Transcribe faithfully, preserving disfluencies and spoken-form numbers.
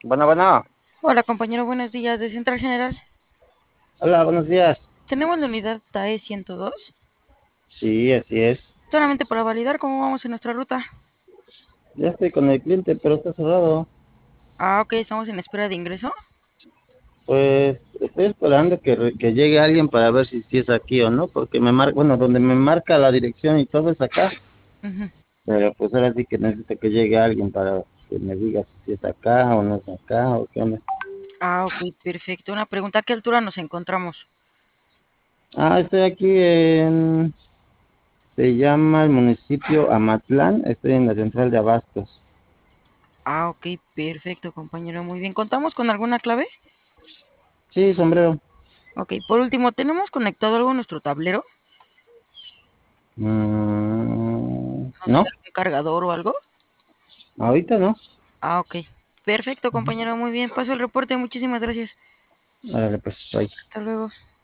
Bueno, bueno. Hola compañero, buenos días de Central General. Hola, buenos días. Tenemos la unidad T A E ciento dos. Sí, así es. Solamente para validar cómo vamos en nuestra ruta. Ya estoy con el cliente, pero está cerrado. Ah, ok, estamos en espera de ingreso. Pues estoy esperando que, re- que llegue alguien para ver si, si es aquí o no, porque me marca, bueno, donde me marca la dirección y todo es acá. Ujú. Pero pues ahora sí que necesito que llegue alguien para que me diga si, si es acá o no es acá o qué onda. Ah, ok, perfecto. Una pregunta, ¿a qué altura nos encontramos? Ah, estoy aquí en, se llama el municipio Amatlán, estoy en la central de Abastos. Ah, ok, perfecto compañero, muy bien. ¿Contamos con alguna clave? Sí, sombrero. Ok, por último, ¿tenemos conectado algo en nuestro tablero? Mm, No sé, no, algún cargador o algo. ahorita no. Ah, ok. Perfecto compañero, muy bien. Paso el reporte, muchísimas gracias. Órale, pues, bye. Hasta luego.